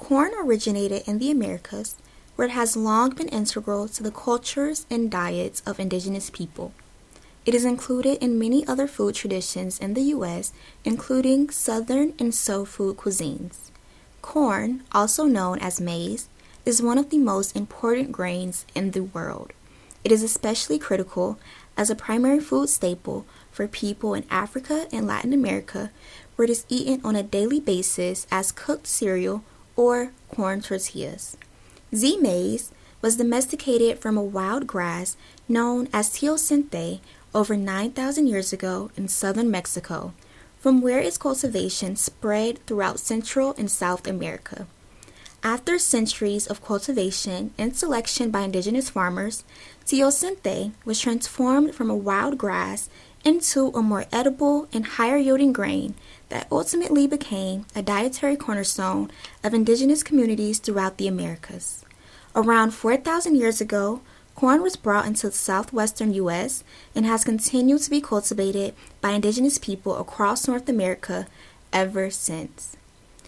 Corn originated in the Americas, where it has long been integral to the cultures and diets of indigenous people. It is included in many other food traditions in the U.S., including Southern and soul food cuisines. Corn, also known as maize, is one of the most important grains in the world. It is especially critical as a primary food staple for people in Africa and Latin America, where it is eaten on a daily basis as cooked cereal or corn tortillas. Maize was domesticated from a wild grass known as teosinte over 9,000 years ago in southern Mexico, from where its cultivation spread throughout Central and South America. After centuries of cultivation and selection by indigenous farmers, teosinte was transformed from a wild grass into a more edible and higher-yielding grain that ultimately became a dietary cornerstone of indigenous communities throughout the Americas. Around 4,000 years ago, corn was brought into the southwestern U.S. and has continued to be cultivated by indigenous people across North America ever since.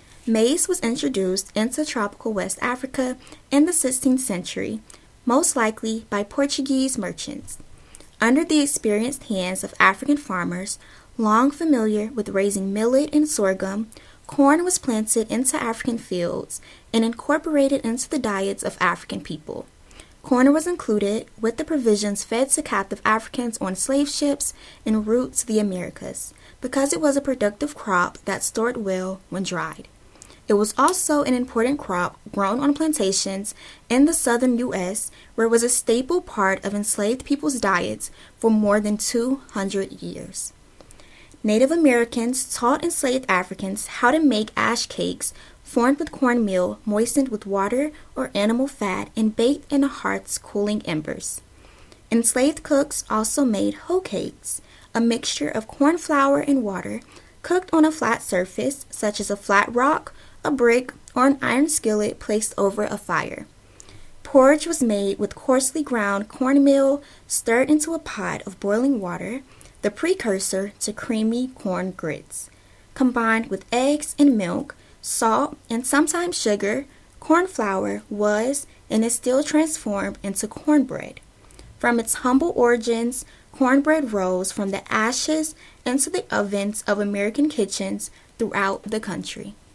Maize was introduced into tropical West Africa in the 16th century, most likely by Portuguese merchants. Under the experienced hands of African farmers, long familiar with raising millet and sorghum, corn was planted into African fields and incorporated into the diets of African people. Corn was included with the provisions fed to captive Africans on slave ships en route to the Americas, because it was a productive crop that stored well when dried. It was also an important crop grown on plantations in the southern U.S., where it was a staple part of enslaved people's diets for more than 200 years. Native Americans taught enslaved Africans how to make ash cakes formed with cornmeal moistened with water or animal fat and baked in a hearth's cooling embers. Enslaved cooks also made hoe cakes, a mixture of corn flour and water, cooked on a flat surface such as a flat rock, a brick, or an iron skillet placed over a fire. Porridge was made with coarsely ground cornmeal stirred into a pot of boiling water, the precursor to creamy corn grits. Combined with eggs and milk, salt, and sometimes sugar, corn flour was and is still transformed into cornbread. From its humble origins, cornbread rose from the ashes into the ovens of American kitchens throughout the country.